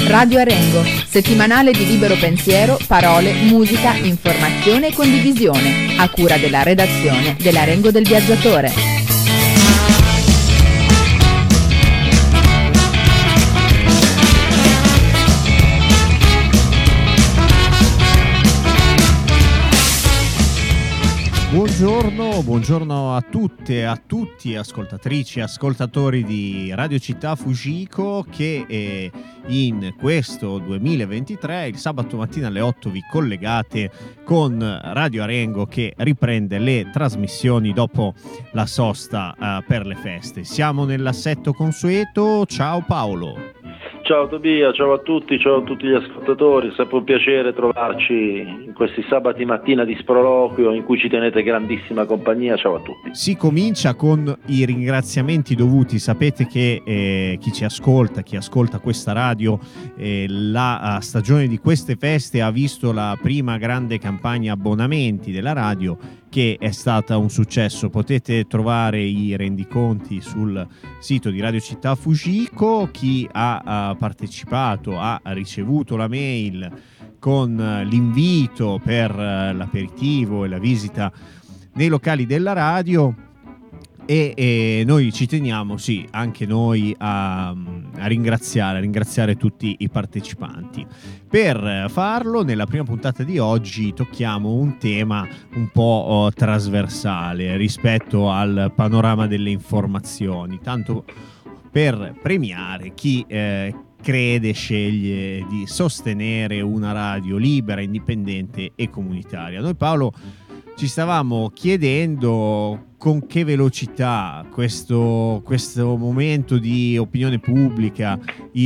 Radio Arengo, settimanale di libero pensiero, parole, musica, informazione e condivisione, a cura della redazione dell'Arengo del Viaggiatore. Buongiorno a tutte e a tutti, ascoltatrici e ascoltatori di Radio Città Fujiko, che in questo 2023, il sabato mattina alle 8, vi collegate con Radio Arengo, che riprende le trasmissioni dopo la sosta per le feste. Siamo nell'assetto consueto. Ciao Paolo. Ciao Tobia, ciao a tutti gli ascoltatori, è sempre un piacere trovarci in questi sabati mattina di sproloquio in cui ci tenete grandissima compagnia. Ciao a tutti. Si comincia con i ringraziamenti dovuti. Sapete che chi ci ascolta, chi ascolta questa radio, la stagione di queste feste ha visto la prima grande campagna abbonamenti della radio, che è stata un successo. Potete trovare i rendiconti sul sito di Radio Città Fujiko. Chi ha partecipato ha ricevuto la mail con l'invito per l'aperitivo e la visita nei locali della radio, e noi ci teniamo, sì, anche noi a ringraziare tutti i partecipanti. Per farlo, nella prima puntata di oggi tocchiamo un tema un po' trasversale rispetto al panorama delle informazioni, tanto per premiare chi crede, sceglie di sostenere una radio libera, indipendente e comunitaria. Noi, Paolo, ci stavamo chiedendo con che velocità questo momento di opinione pubblica,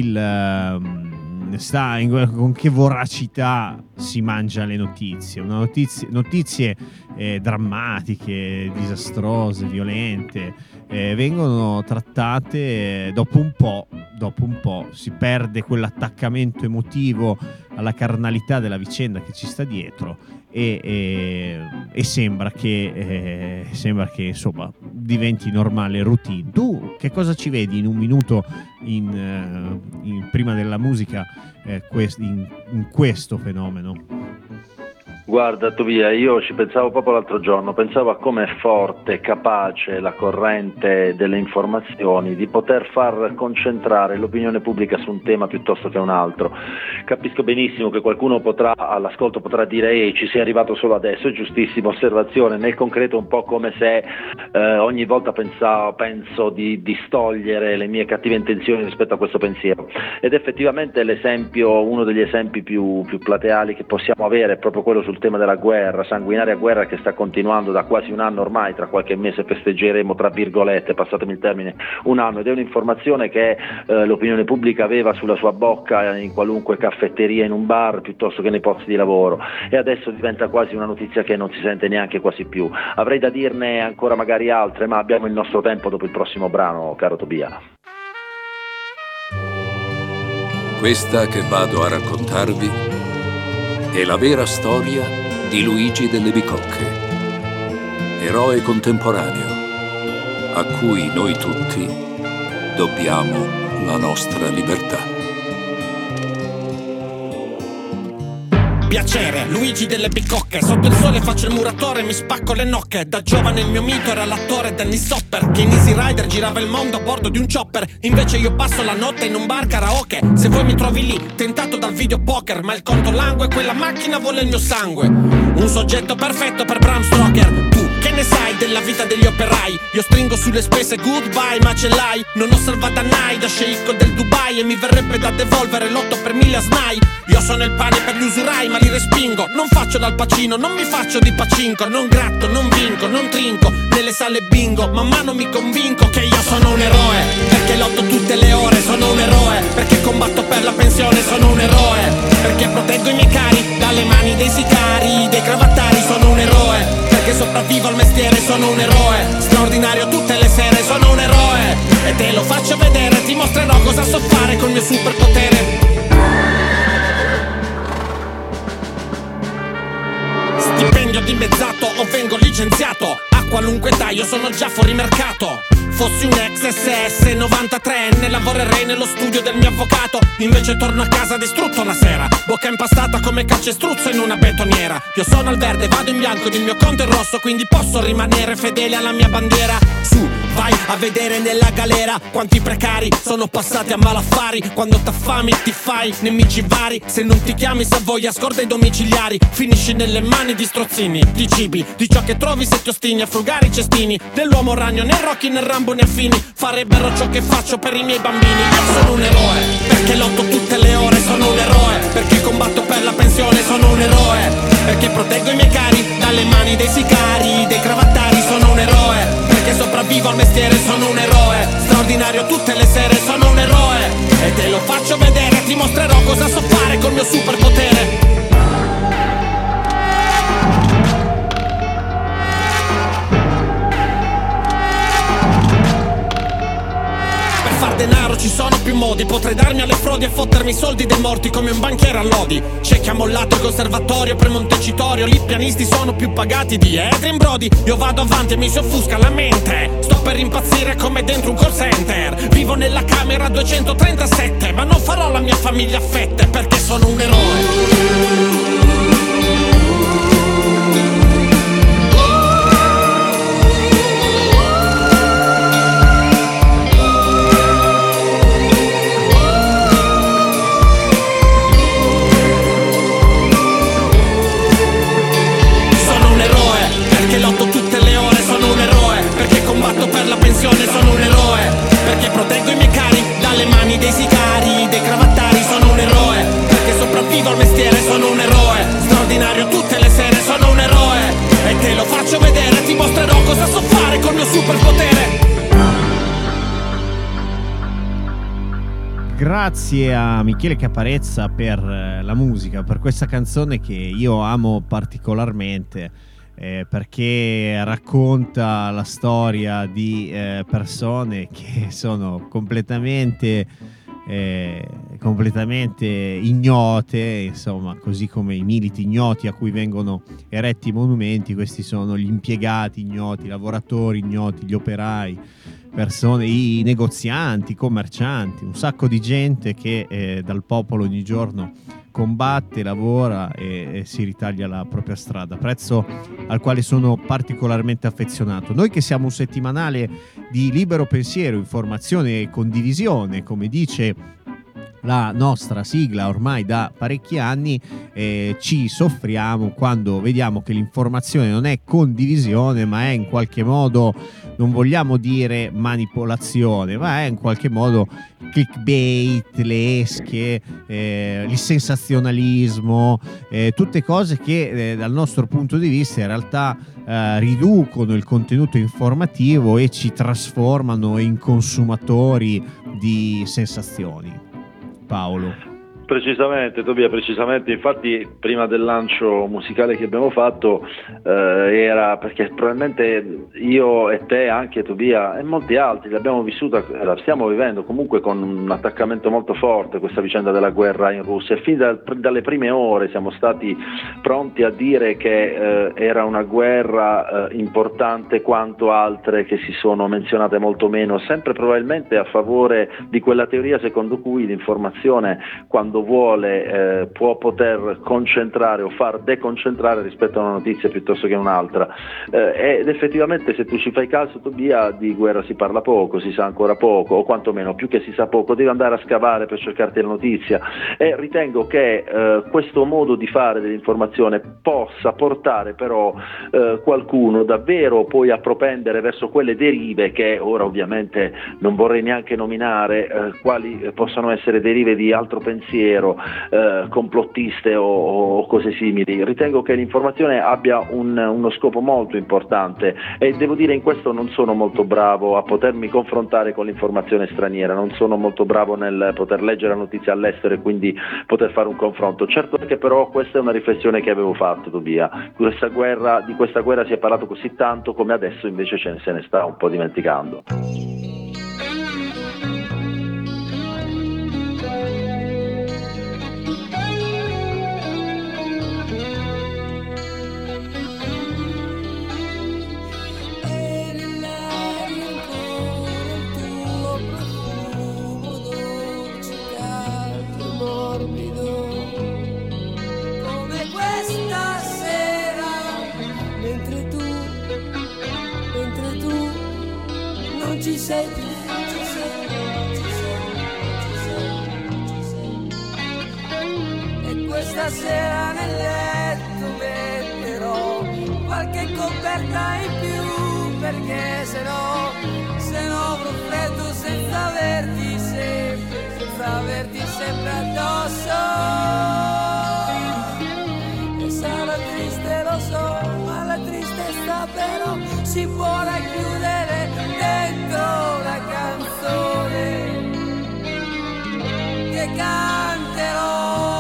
con che voracità si mangia le notizie. Notizie drammatiche, disastrose, violente, vengono trattate dopo un po' si perde quell'attaccamento emotivo alla carnalità della vicenda che ci sta dietro, e sembra che insomma diventi normale, routine. Tu che cosa ci vedi in un minuto prima della musica in questo fenomeno? Guarda Tobia, io ci pensavo proprio l'altro giorno, pensavo a come è forte e capace la corrente delle informazioni di poter far concentrare l'opinione pubblica su un tema piuttosto che un altro. Capisco benissimo che qualcuno all'ascolto potrà dire ci sei arrivato solo adesso, è giustissima osservazione. Nel concreto è un po' come se ogni volta penso di distogliere le mie cattive intenzioni rispetto a questo pensiero, ed effettivamente uno degli esempi più plateali che possiamo avere è proprio quello sul tema della guerra, sanguinaria guerra che sta continuando da quasi un anno ormai. Tra qualche mese festeggeremo, tra virgolette, passatemi il termine, un anno, ed è un'informazione che l'opinione pubblica aveva sulla sua bocca in qualunque caffetteria, in un bar, piuttosto che nei posti di lavoro, e adesso diventa quasi una notizia che non si sente neanche quasi più. Avrei da dirne ancora magari altre, ma abbiamo il nostro tempo dopo il prossimo brano, caro Tobia. Questa che vado a raccontarvi è la vera storia di Luigi delle Bicocche, eroe contemporaneo a cui noi tutti dobbiamo la nostra libertà. Piacere, Luigi delle Bicocche. Sotto il sole faccio il muratore e mi spacco le nocche. Da giovane il mio mito era l'attore Dennis Hopper, che in Easy Rider girava il mondo a bordo di un chopper. Invece io passo la notte in un bar karaoke. Se vuoi mi trovi lì, tentato dal videopoker, ma il conto langue, quella macchina vuole il mio sangue. Un soggetto perfetto per Bram Stoker. Tu che ne sai della vita degli operai? Io stringo sulle spese goodbye, ma ce l'hai. Non ho salvadanai da sceicco del Dubai, e mi verrebbe da devolvere l'8 per 1000 a SNAI. Io sono il pane per gli usurai, ma li respingo. Non faccio dal Pacino, non mi faccio di pacinco. Non gratto, non vinco, non trinco nelle sale bingo. Man mano mi convinco che io sono un eroe, perché lotto tutte le ore. Sono un eroe, perché combatto per la pensione. Sono un eroe, perché proteggo i miei cari dalle mani dei sicari, dei cravattari. Sono un eroe, perché sopravvivo al mestiere. Sono un eroe, straordinario tutte le sere. Sono un eroe, e te lo faccio vedere. Ti mostrerò cosa so fare col mio superpotere. Stipendio dimezzato o vengo licenziato. qualunque taglio, sono già fuori mercato. Fossi un ex SS 93enne, lavorerei nello studio del mio avvocato. Invece torno a casa distrutto la sera, bocca impastata come calcestruzzo in una betoniera. Io sono al verde, vado in bianco ed il mio conto è rosso, quindi posso rimanere fedele alla mia bandiera. Su, vai a vedere nella galera quanti precari sono passati a malaffari. Quando t'affami ti fai nemici vari, se non ti chiami Savoia scorda i domiciliari. Finisci nelle mani di strozzini, di cibi, di ciò che trovi se ti ostini a frugare i cestini. Dell'uomo ragno, né Rocky né Rambo né Affini farebbero ciò che faccio per i miei bambini. Io sono un eroe, perché lotto tutte le ore. Sono un eroe, perché combatto per la pensione. Sono un eroe, perché proteggo i miei cari dalle mani dei sicari, dei cravattari. Sono un eroe, perché sopravvivo al mestiere. Sono un eroe, straordinario tutte le sere. Sono un eroe, e te lo faccio vedere. Ti mostrerò cosa so fare col mio superpotere. Denaro ci sono più modi, potrei darmi alle frodi e fottermi i soldi dei morti come un banchiere a lodi. C'è chi ha mollato il conservatorio per Montecitorio, lì pianisti sono più pagati di Adrien Brody. Io vado avanti e mi si offusca la mente, sto per impazzire come dentro un call center. Vivo nella camera 237, ma non farò la mia famiglia a fette, perché sono un eroe. Sono un eroe, perché proteggo i miei cari dalle mani dei sicari, dei cravattari. Sono un eroe, perché sopravvivo al mestiere. Sono un eroe, straordinario tutte le sere. Sono un eroe, e te lo faccio vedere. Ti mostrerò cosa so fare col mio superpotere. Grazie a Michele Caparezza per la musica, per questa canzone che io amo particolarmente. Perché racconta la storia di persone che sono completamente ignote, insomma, così come i militi ignoti a cui vengono eretti i monumenti. Questi sono gli impiegati ignoti, i lavoratori ignoti, gli operai, persone, i negozianti, i commercianti, un sacco di gente che dal popolo ogni giorno combatte, lavora e si ritaglia la propria strada, prezzo al quale sono particolarmente affezionato. Noi che siamo un settimanale di libero pensiero, informazione e condivisione, come dice la nostra sigla ormai da parecchi anni, ci soffriamo quando vediamo che l'informazione non è condivisione, ma è in qualche modo, non vogliamo dire manipolazione, ma è in qualche modo clickbait, le esche, il sensazionalismo, tutte cose che dal nostro punto di vista in realtà riducono il contenuto informativo e ci trasformano in consumatori di sensazioni. Paolo. Precisamente, Tobia, precisamente. Infatti prima del lancio musicale che abbiamo fatto era perché probabilmente io e te, anche Tobia e molti altri, l'abbiamo vissuta, la stiamo vivendo comunque con un attaccamento molto forte, questa vicenda della guerra in Russia, e fin dalle prime ore siamo stati pronti a dire che era una guerra importante quanto altre che si sono menzionate molto meno, sempre probabilmente a favore di quella teoria secondo cui l'informazione, quando vuole, può poter concentrare o far deconcentrare rispetto a una notizia piuttosto che un'altra, ed effettivamente, se tu ci fai caso, Tobia, di guerra si parla poco, si sa ancora poco, o quantomeno più che si sa poco devi andare a scavare per cercarti la notizia, e ritengo che questo modo di fare dell'informazione possa portare però qualcuno davvero poi a propendere verso quelle derive che ora ovviamente non vorrei neanche nominare, quali possono essere derive di altro pensiero, complottiste o cose simili. Ritengo che l'informazione abbia uno scopo molto importante, e devo dire in questo non sono molto bravo a potermi confrontare con l'informazione straniera, non sono molto bravo nel poter leggere la notizia all'estero e quindi poter fare un confronto. Certo è che però questa è una riflessione che avevo fatto, Tobia. Di questa guerra si è parlato così tanto, come adesso invece se ne sta un po' dimenticando. non ci sei più, non ci sei più, non ci sei più, non ci sei più. E questa sera nel letto metterò qualche coperta in più, perché se no avrò freddo senza averti sempre addosso. E sarà triste, lo so, ma la tristezza però si può racchiudere dentro una canzone che canterò.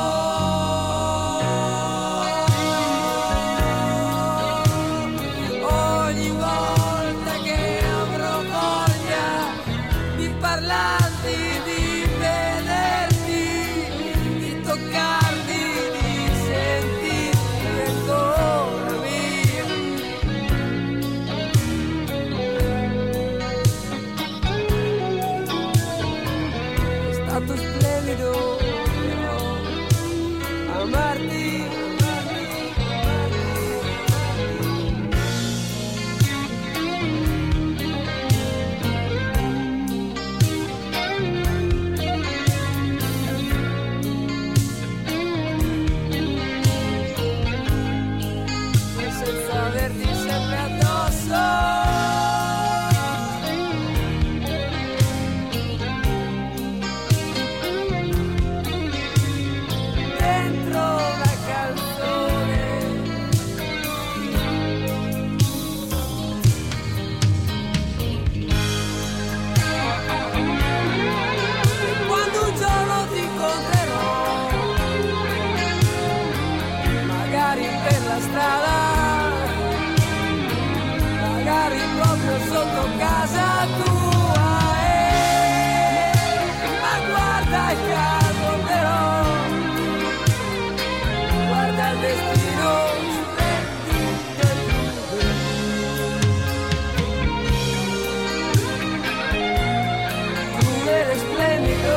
Sotto casa tua, ma guarda il caso però, guarda il destino crudele e splendido.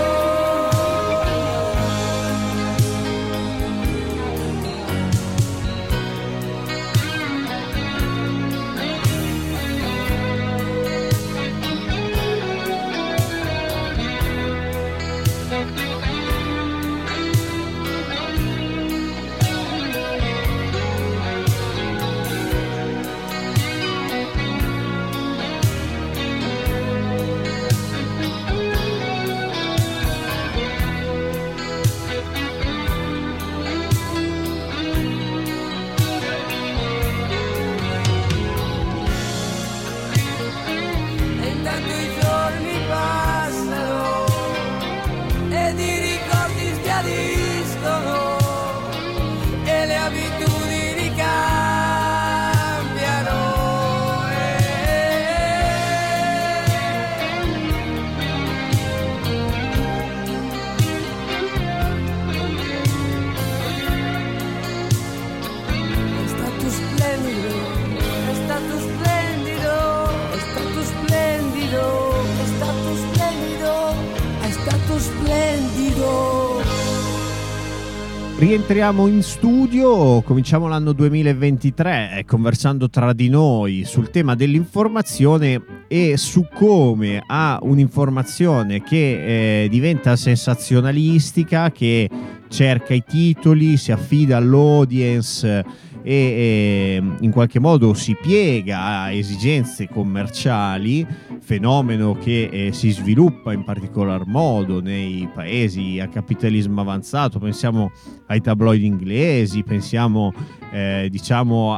Rientriamo in studio, cominciamo l'anno 2023 conversando tra di noi sul tema dell'informazione e su come a un'informazione che diventa sensazionalistica, che cerca i titoli, si affida all'audience e in qualche modo si piega a esigenze commerciali, fenomeno che si sviluppa in particolar modo nei paesi a capitalismo avanzato. Pensiamo ai tabloid inglesi, pensiamo diciamo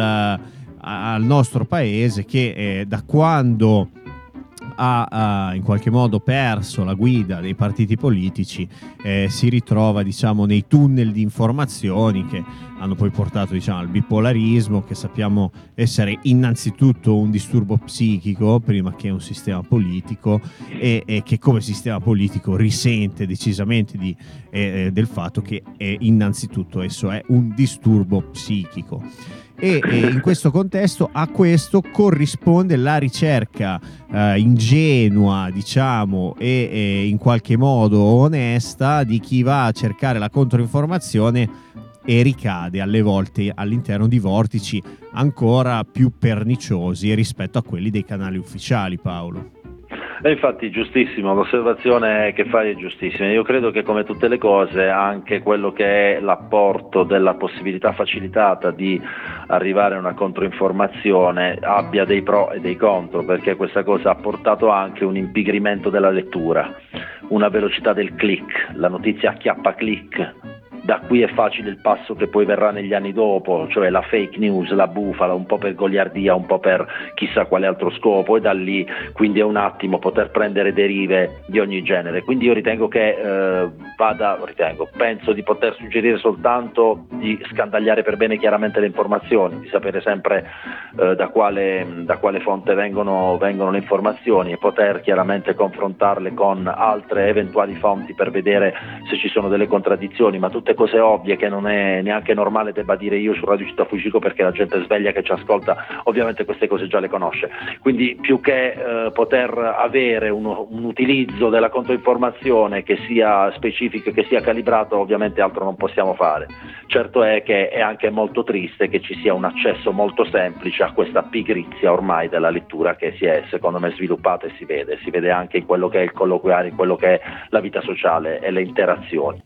al nostro paese che da quando ha in qualche modo perso la guida dei partiti politici si ritrova diciamo nei tunnel di informazioni che hanno poi portato diciamo al bipolarismo, che sappiamo essere innanzitutto un disturbo psichico prima che un sistema politico e che come sistema politico risente decisamente del fatto che innanzitutto esso è un disturbo psichico. E in questo contesto a questo corrisponde la ricerca ingenua, diciamo, e in qualche modo onesta di chi va a cercare la controinformazione e ricade alle volte all'interno di vortici ancora più perniciosi rispetto a quelli dei canali ufficiali, Paolo. E infatti giustissimo, l'osservazione che fai è giustissima. Io credo che come tutte le cose anche quello che è l'apporto della possibilità facilitata di arrivare a una controinformazione abbia dei pro e dei contro, perché questa cosa ha portato anche un impigrimento della lettura, una velocità del click, la notizia acchiappa click. Da qui è facile il passo che poi verrà negli anni dopo, cioè la fake news, la bufala, un po' per goliardia, un po' per chissà quale altro scopo, e da lì quindi è un attimo poter prendere derive di ogni genere. Quindi io ritengo che penso di poter suggerire soltanto di scandagliare per bene chiaramente le informazioni, di sapere sempre da quale fonte vengono le informazioni e poter chiaramente confrontarle con altre eventuali fonti per vedere se ci sono delle contraddizioni, ma tutte cose ovvie che non è neanche normale debba dire io su Radio Città Fucico, perché la gente sveglia che ci ascolta ovviamente queste cose già le conosce. Quindi più che poter avere un utilizzo della controinformazione che sia specifico, che sia calibrato, ovviamente altro non possiamo fare. Certo è che è anche molto triste che ci sia un accesso molto semplice a questa pigrizia ormai della lettura che si è secondo me sviluppata, e si vede anche in quello che è il colloquiare, in quello che è la vita sociale e le interazioni.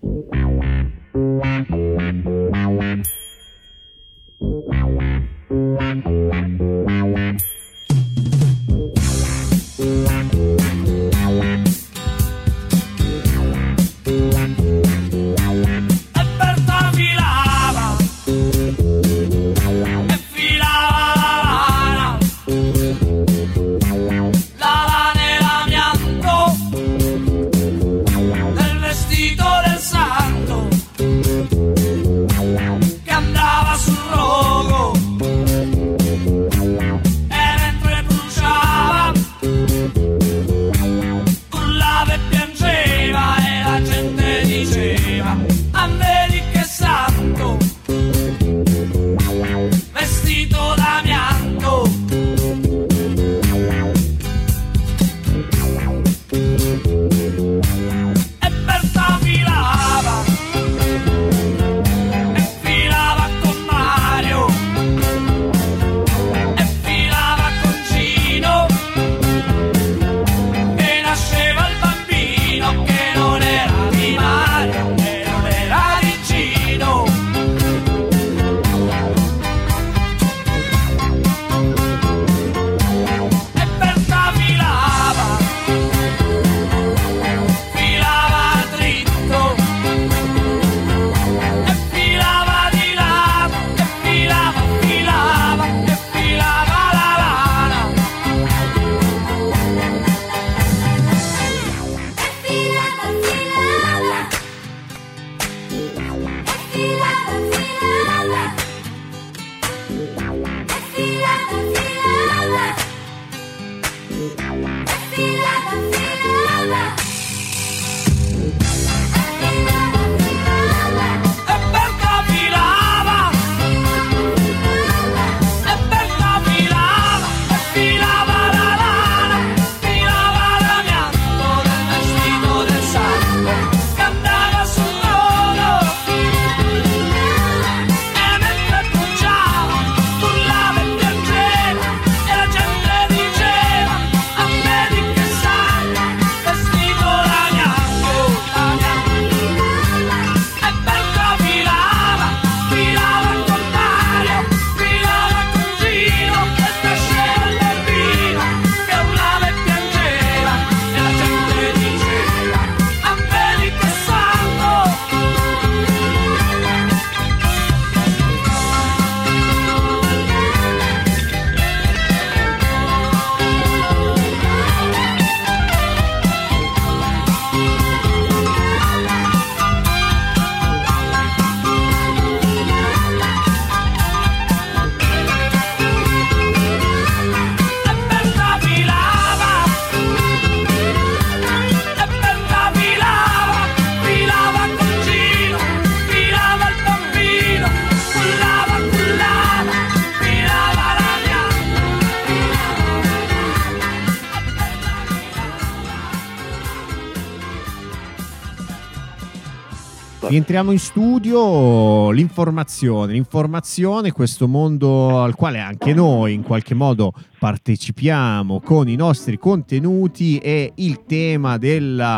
Rientriamo in studio. L'informazione, questo mondo al quale anche noi in qualche modo partecipiamo con i nostri contenuti, e il tema della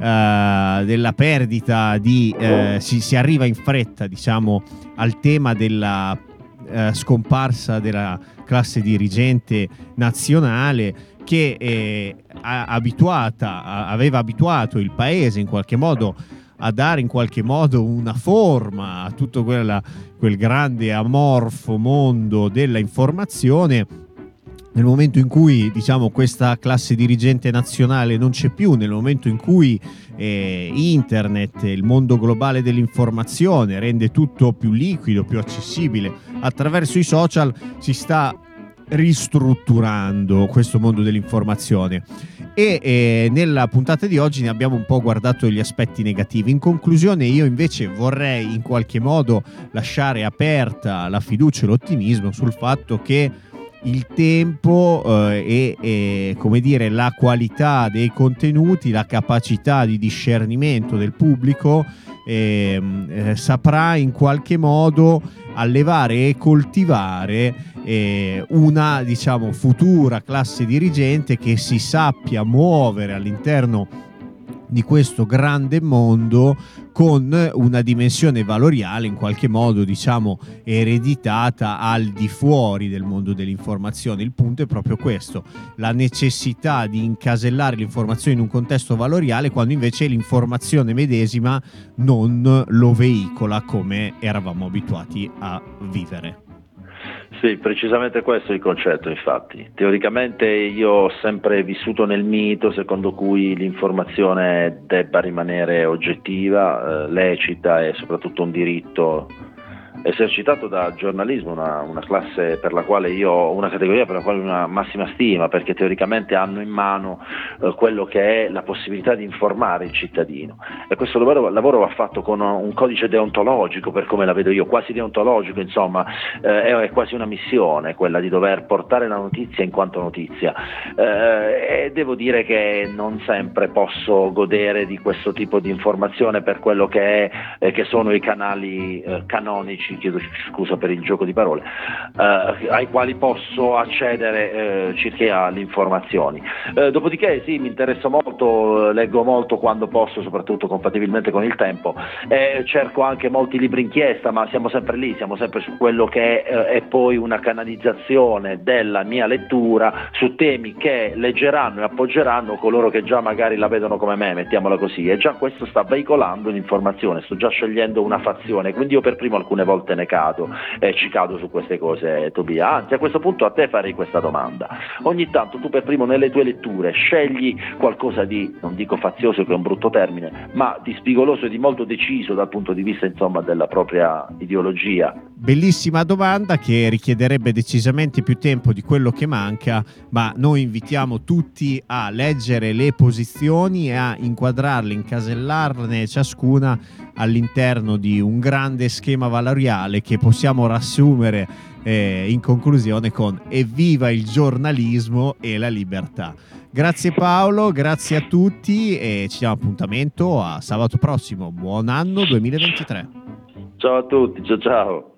perdita di si arriva in fretta, diciamo, al tema della scomparsa della classe dirigente nazionale, che aveva abituato il paese in qualche modo a dare in qualche modo una forma a tutto quel grande amorfo mondo della informazione. Nel momento in cui, diciamo, questa classe dirigente nazionale non c'è più, nel momento in cui internet, il mondo globale dell'informazione rende tutto più liquido, più accessibile attraverso i social, si sta ristrutturando questo mondo dell'informazione. E nella puntata di oggi ne abbiamo un po' guardato gli aspetti negativi. In conclusione, io invece vorrei in qualche modo lasciare aperta la fiducia e l'ottimismo sul fatto che il tempo e come dire, la qualità dei contenuti, la capacità di discernimento del pubblico saprà in qualche modo allevare e coltivare una, diciamo, futura classe dirigente che si sappia muovere all'interno di questo grande mondo con una dimensione valoriale in qualche modo, diciamo, ereditata al di fuori del mondo dell'informazione. Il punto è proprio questo: la necessità di incasellare l'informazione in un contesto valoriale, quando invece l'informazione medesima non lo veicola come eravamo abituati a vivere. Sì, precisamente questo è il concetto, infatti. Teoricamente io ho sempre vissuto nel mito secondo cui l'informazione debba rimanere oggettiva, lecita e soprattutto un diritto esercitato da giornalismo, una classe per la quale io ho una categoria per la quale ho una massima stima, perché teoricamente hanno in mano quello che è la possibilità di informare il cittadino, e questo lavoro va fatto con un codice deontologico, per come la vedo io, quasi deontologico, insomma, è quasi una missione quella di dover portare la notizia in quanto notizia, e devo dire che non sempre posso godere di questo tipo di informazione per quello che sono i canali canonici, chiedo scusa per il gioco di parole, ai quali posso accedere circa alle informazioni. Dopodiché sì, mi interessa molto, leggo molto quando posso, soprattutto compatibilmente con il tempo, cerco anche molti libri inchiesta, ma siamo sempre lì, siamo sempre su quello che è poi una canalizzazione della mia lettura su temi che leggeranno e appoggeranno coloro che già magari la vedono come me, mettiamola così, e già questo sta veicolando l'informazione, sto già scegliendo una fazione, quindi io per primo alcune volte ci cado su queste cose, Tobia. Anzi, a questo punto a te farei questa domanda: ogni tanto tu per primo nelle tue letture scegli qualcosa di, non dico fazioso che è un brutto termine, ma di spigoloso e di molto deciso dal punto di vista, insomma, della propria ideologia? Bellissima domanda che richiederebbe decisamente più tempo di quello che manca, ma noi invitiamo tutti a leggere le posizioni e a inquadrarle, incasellarne ciascuna all'interno di un grande schema valoriale che possiamo riassumere in conclusione con: evviva il giornalismo e la libertà. Grazie Paolo, grazie a tutti e ci diamo appuntamento a sabato prossimo. Buon anno 2023. Ciao a tutti, ciao ciao.